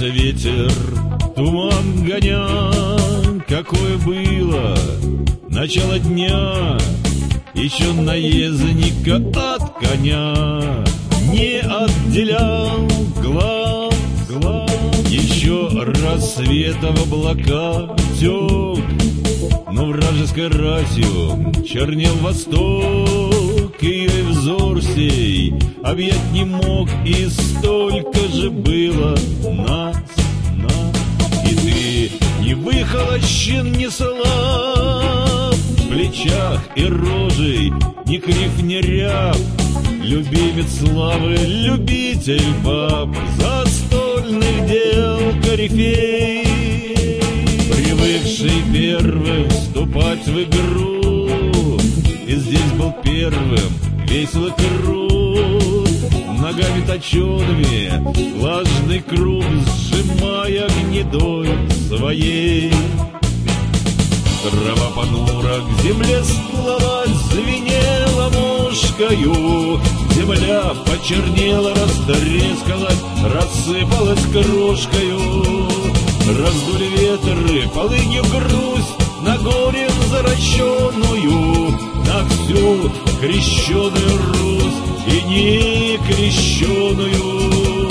Поднялся ветер, туман гоня. Какое было начало дня, еще наездника от коня не отделял глаз. Еще рассвета в облака тек, но вражеской расью чернел восток, и ее взор сей объять не мог, и столько же было нас. И ты не выхолощен, не слаб, в плечах и рожей ни крив, ни ряб, любимец славы, любитель баб, застольных дел корифей, привыкший первым вступать в игру, и здесь был первым весело крут, ногами точеными влажный круг сжимая гнедой своей. Трава понура к земле склалась, звенела мушкою, земля почернела, растрескалась, рассыпалась крошкою. Раздули ветры полынью грусть на горе заращенную, на всю крещеную Русь и не крещеную.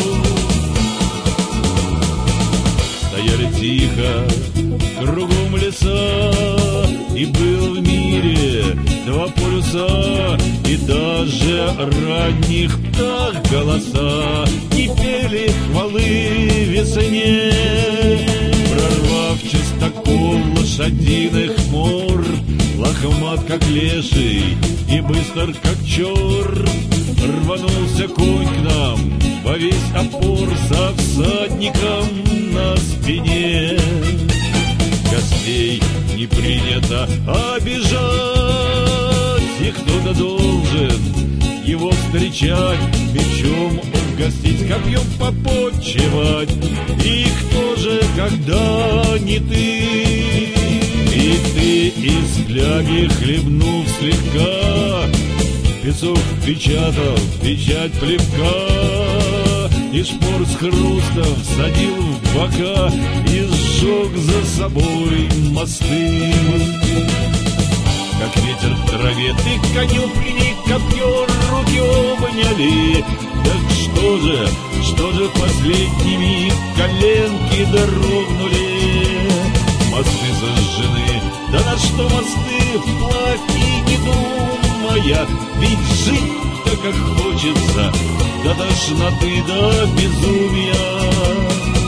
Стояли тихо кругом леса, и был в мире два полюса, и даже ранних птах голоса не пели хвалы весне. Прорвав частокол лошадиных мор, лохмат как леший и быстр как черт, рванулся конь к нам во весь опор со всадником на спине. Гостей не принято обижать, и кто-то должен его встречать, мечом угостить, копьем попотчевать. И кто же, когда не ты? И ты из фляги хлебнув слегка, песок впечатал печать плевка, и шпор с хрустом садил в бока и сжег за собой мосты. Как ветер в траве, ты коню приник, копье руки обняли. Так что же в последний миг коленки дрогнули? Мосты сожжены, да на что мосты, вплавь не думая, ведь жить-то как хочется, до тошноты, до безумия.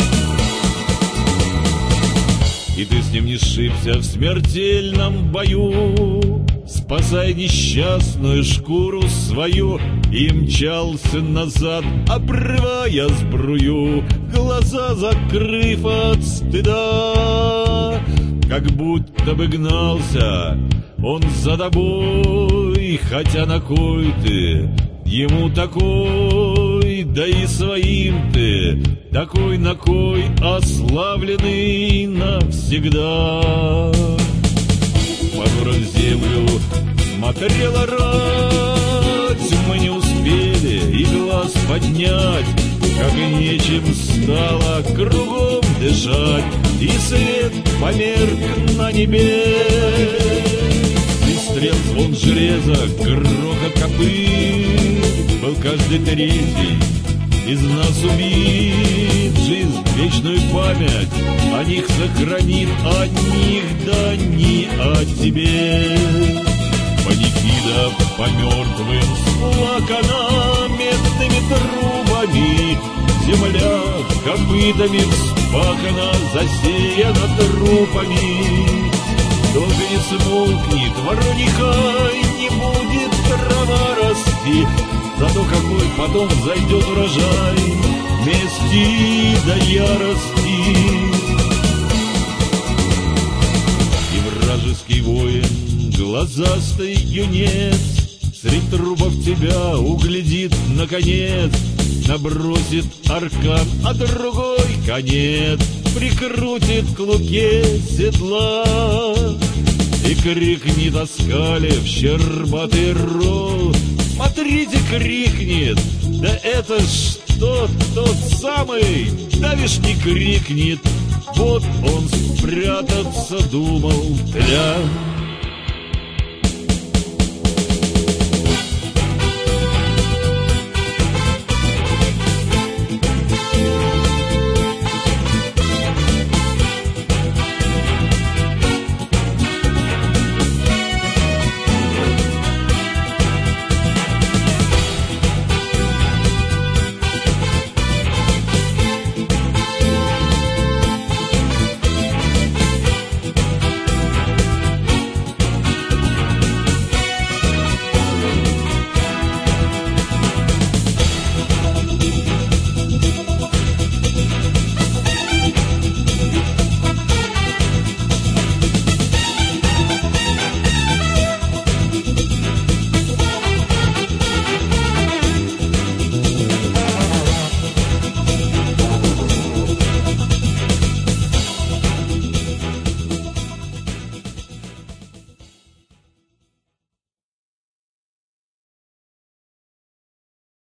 И ты с ним не сшибся в смертельном бою, спасая несчастную шкуру свою, и мчался назад, обрывая сбрую, глаза закрыв от стыда. Как будто бы гнался он за тобой, хотя на кой ты ему такой, да и своим ты такой, на кой ославленный навсегда. Понуро в землю смотрела рать, мы не успели и глаз поднять, как нечем стало кругом дышать, и свет померк на небе. И стрел звон железа, грохот копыт, был каждый третий из нас убит. Жизнь вечную память о них сохранит, о них, да не о тебе. Панихида по мертвым сплакана медными трубами, земля копытами вспахана, засеяна трупами. Долго не смолкнет ворониха, не будет трава расти, зато какой потом зайдет урожай мести до ярости. И вражеский воин, глазастый юнец, средь трупов тебя углядит наконец, набросит аркан, а другой конец прикрутит к луке седла и крикнет, оскалив щербатый рот. Смотрите, крикнет, Да это что, тот самый, давишь не крикнет. Вот он спрятаться думал, тля.